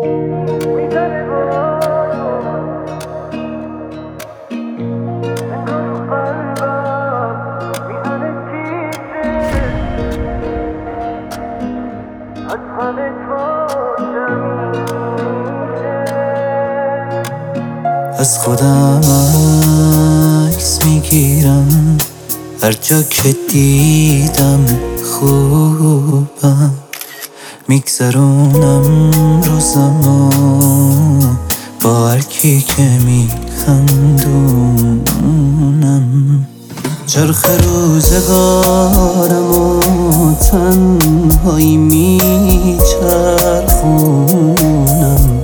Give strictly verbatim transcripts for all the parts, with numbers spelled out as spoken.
میزنه بارون انگار رو قلبم میزنه تیتر از همه تو جمیله از خودم عکس میگیرم هر جا که دیدم خوبم، میگذرونم روزمو با هر کی که میخندونم. چرخ روزگارمو تنهایی میچرخونم،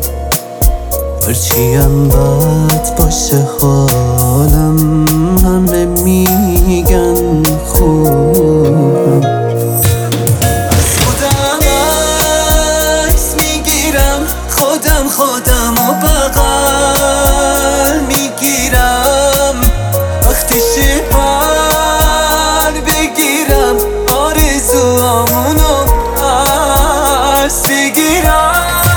هرچیم بد باشه حالم همه میگن خوبم. از خودم عکس میگیرم، خودم خودم و بغل میگیرم، وقتی پر بگیرم آرزوامونو پس بگیرم.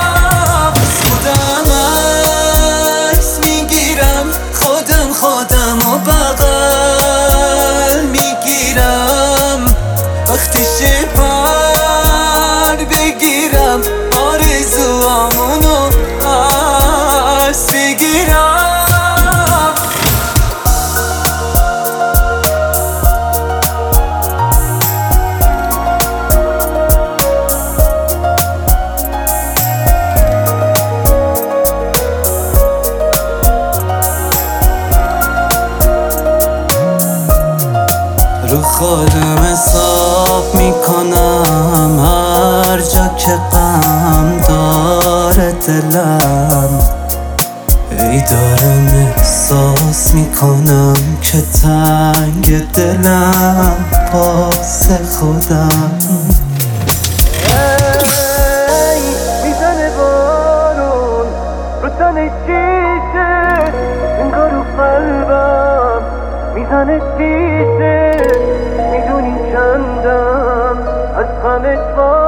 خودم و بغل میگیرم، وقتی پر بگیرم آرزوامونو پس بگیرم. رو خودم حساب میکنم هر جا که غم داره دلم، ای دارم احساس میکنم که تنگ دلم واسه خودم. ای میزنه بارون رو تن چیزه انگار رو قلبم میزنه تیزه، میدونی چندم از همه